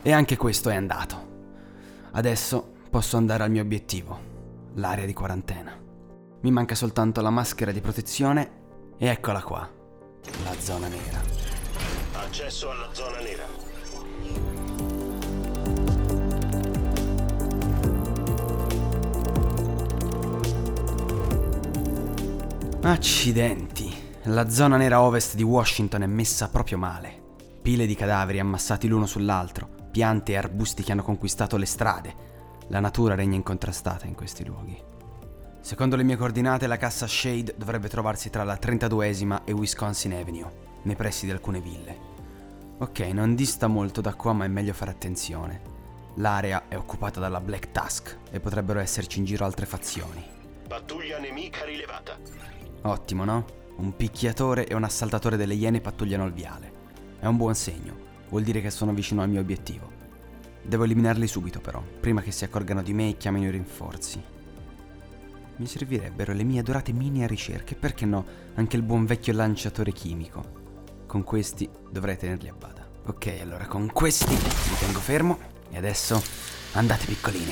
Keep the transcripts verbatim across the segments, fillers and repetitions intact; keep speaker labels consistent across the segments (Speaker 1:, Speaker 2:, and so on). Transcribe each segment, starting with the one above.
Speaker 1: E anche questo è andato. Adesso posso andare al mio obiettivo, l'area di quarantena. Mi manca soltanto la maschera di protezione e eccola qua, la zona nera.
Speaker 2: Accesso alla zona nera.
Speaker 1: Accidenti, la zona nera ovest di Washington è messa proprio male. Pile di cadaveri ammassati l'uno sull'altro, piante e arbusti che hanno conquistato le strade. La natura regna incontrastata in questi luoghi. Secondo le mie coordinate, la cassa Shade dovrebbe trovarsi tra la trentaduesima e Wisconsin Avenue, nei pressi di alcune ville. Ok, non dista molto da qua, ma è meglio fare attenzione. L'area è occupata dalla Black Tusk e potrebbero esserci in giro altre fazioni.
Speaker 2: Pattuglia nemica rilevata.
Speaker 1: Ottimo, no? Un picchiatore e un assaltatore delle Iene pattugliano il viale. È un buon segno, vuol dire che sono vicino al mio obiettivo. Devo eliminarli subito però, prima che si accorgano di me e chiamino i rinforzi. Mi servirebbero le mie adorate mini a ricerche, perché no, anche il buon vecchio lanciatore chimico. Con questi dovrei tenerli a bada. Ok, allora con questi mi tengo fermo e adesso andate piccoline.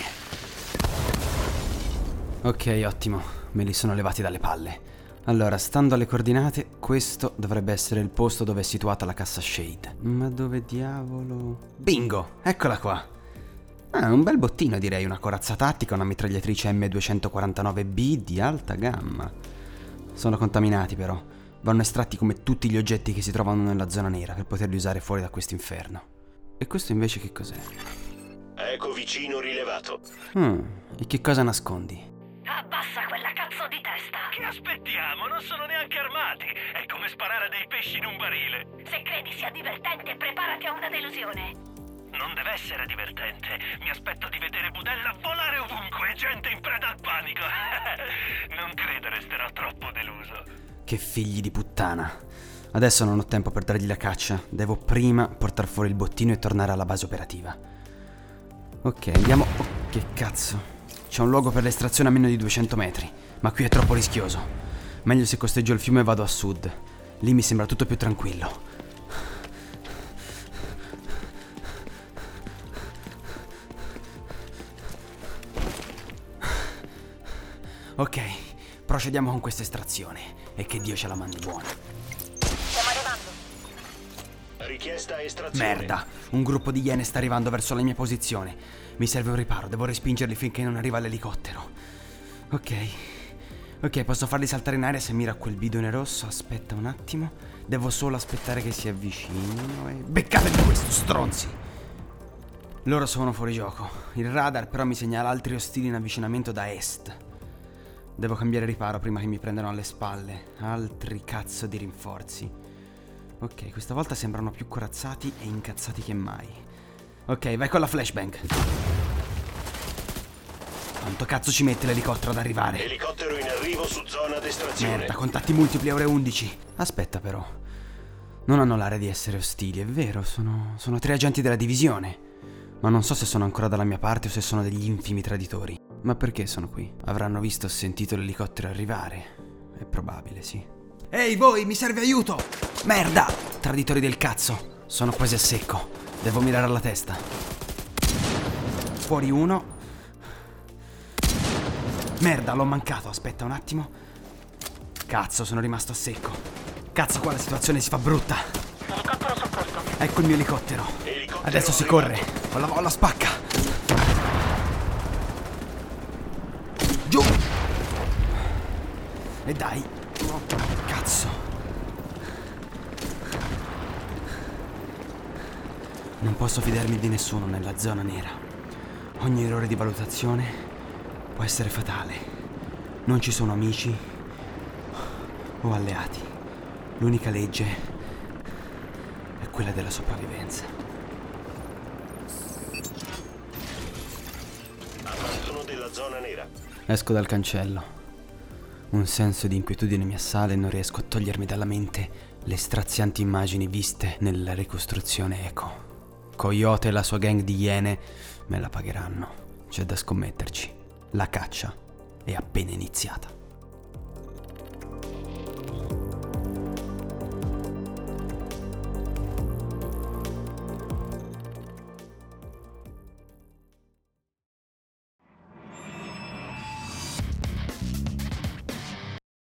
Speaker 1: Ok, ottimo, me li sono levati dalle palle. Allora, stando alle coordinate, questo dovrebbe essere il posto dove è situata la cassa Shade. Ma dove diavolo... Bingo! Eccola qua! Ah, un bel bottino direi, una corazza tattica, una mitragliatrice M duecentoquarantanove B di alta gamma. Sono contaminati però, vanno estratti come tutti gli oggetti che si trovano nella zona nera per poterli usare fuori da questo inferno. E questo invece che cos'è?
Speaker 2: Eco vicino rilevato.
Speaker 1: Hmm, e che cosa nascondi?
Speaker 3: Abbassa quella cazzo di testa!
Speaker 4: Che aspettiamo? Non sono neanche armati! È come sparare a dei pesci in un barile!
Speaker 3: Se credi sia divertente, preparati a una delusione!
Speaker 4: Non deve essere divertente! Mi aspetto di vedere budella volare ovunque e gente in preda al panico! Non credo resterò troppo deluso!
Speaker 1: Che figli di puttana! Adesso non ho tempo per dargli la caccia. Devo prima portare fuori il bottino e tornare alla base operativa. Ok, andiamo... Oh, che cazzo... C'è un luogo per l'estrazione a meno di duecento metri, ma qui è troppo rischioso. Meglio se costeggio il fiume e vado a sud. Lì mi sembra tutto più tranquillo. Ok, procediamo con questa estrazione e che Dio ce la mandi buona.
Speaker 3: Stiamo arrivando.
Speaker 2: Richiesta estrazione.
Speaker 1: Merda, un gruppo di iene sta arrivando verso la mia posizione. Mi serve un riparo, devo respingerli finché non arriva l'elicottero. Ok, ok, posso farli saltare in aria se miro a quel bidone rosso. Aspetta un attimo, devo solo aspettare che si avvicinino e... Beccatevi questo, stronzi! Loro sono fuori gioco. Il radar però mi segnala altri ostili in avvicinamento da est. Devo cambiare riparo prima che mi prendano alle spalle. Altri cazzo di rinforzi. Ok, questa volta sembrano più corazzati e incazzati che mai. Ok, vai con la flashbang. Quanto cazzo ci mette l'elicottero ad arrivare?
Speaker 2: Elicottero in arrivo su zona d'estrazione.
Speaker 1: Merda, contatti multipli ore undici. Aspetta però. Non hanno l'area di essere ostili, è vero, sono, sono tre agenti della divisione. Ma non so se sono ancora dalla mia parte o se sono degli infimi traditori. Ma perché sono qui? Avranno visto o sentito l'elicottero arrivare. È probabile, sì. Ehi voi, mi serve aiuto! Merda! Traditori del cazzo. Sono quasi a secco. Devo mirare alla testa. Fuori uno. Merda, l'ho mancato. Aspetta un attimo. Cazzo, sono rimasto a secco. Cazzo, qua la situazione si fa brutta.
Speaker 3: Elicottero soccorso.
Speaker 1: Ecco il mio elicottero.
Speaker 2: Elicottero
Speaker 1: Adesso si
Speaker 2: arrivato.
Speaker 1: corre. Ho la, ho la spacca. Giù. E dai. Oh, cazzo. Non posso fidarmi di nessuno nella zona nera. Ogni errore di valutazione può essere fatale. Non ci sono amici o alleati. L'unica legge è quella della sopravvivenza.
Speaker 2: Abbandono della zona nera.
Speaker 1: Esco dal cancello. Un senso di inquietudine mi assale e non riesco a togliermi dalla mente le strazianti immagini viste nella ricostruzione eco. Coyote e la sua gang di iene me la pagheranno. C'è da scommetterci. La caccia è appena iniziata.